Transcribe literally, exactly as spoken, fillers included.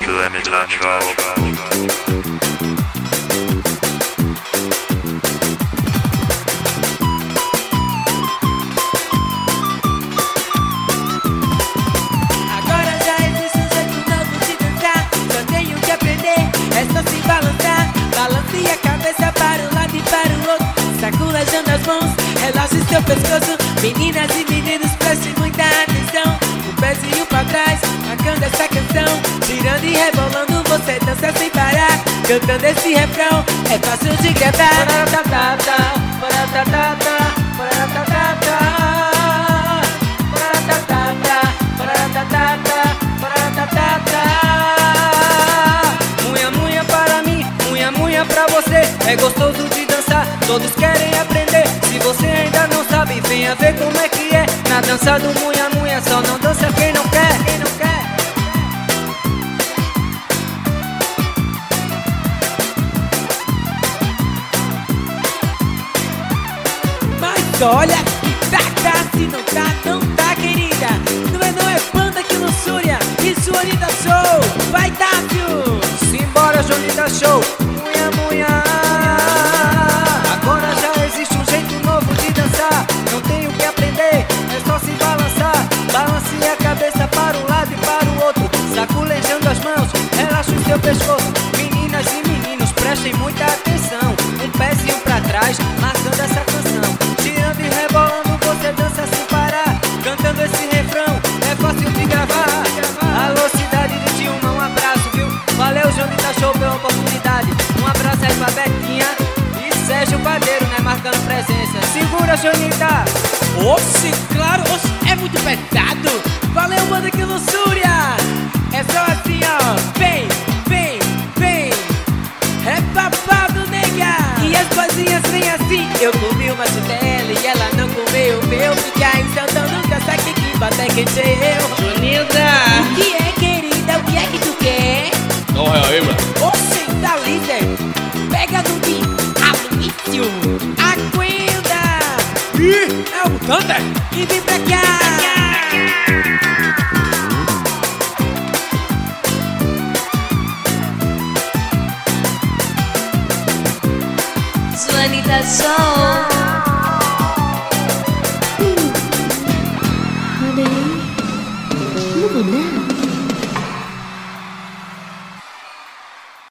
Kilometer Show. Sacudajando as mãos, relaxe seu pescoço. Meninas e meninos, prestem muita atenção. Um pezinho pra trás, marcando essa canção. Girando e rebolando, você dança sem parar. Cantando esse refrão, é fácil de gravar. Paratatata, paratatata, paratatata, paratatata, paratatata, paratatata. Munha, munha para mim, munha, munha pra você. É gostoso de dançar, todos querem aprender. Se você ainda não sabe, venha ver como é que é. Na dança do munha munha, só não dança quem não quer, quem não quer. Mas olha que tá, tá, se não tá, não tá, querida. Não é, não é banda que luxúria, isso Anitta Show. Vai, Tássio! Simbora, Anitta Show. Munha munha. Agora já existe um jeito novo de dançar. Não tem o que aprender, é só se balançar. Balance a cabeça para um lado e para o outro. Saculejando as mãos, relaxa o seu pescoço. Meninas e meninos, prestem muita atenção. Um pezinho pra trás, marcando essa canção. Girando e rebolando, você dança sem parar. Cantando esse refrão, é fácil de gravar. Alô, cidade de Dilma, um abraço, viu? Valeu, Anitta Show, pela oportunidade. Um abraço aí pra Betinha e Sérgio Padeiro, né, marcando presença. Segura, Anitta! Oxi, claro, oxi, é muito pesado. Valeu, banda que luxúria. É só assim, ó. Vem, vem, vem. É babado, nega. E as coisinhas vêm assim. Eu comi uma cutela e ela não comeu o meu. Porque a então nunca sabe que bate quem eu. Junilda! O que é, querida? O que é que tu quer? Não é aí, mano. Oxi, tá líder. Pega no de Aloysio. Aguenta. Ih, é o Thunder. E vem pra cá. Anitta Show. Hum. Olha aí. Não vou dar.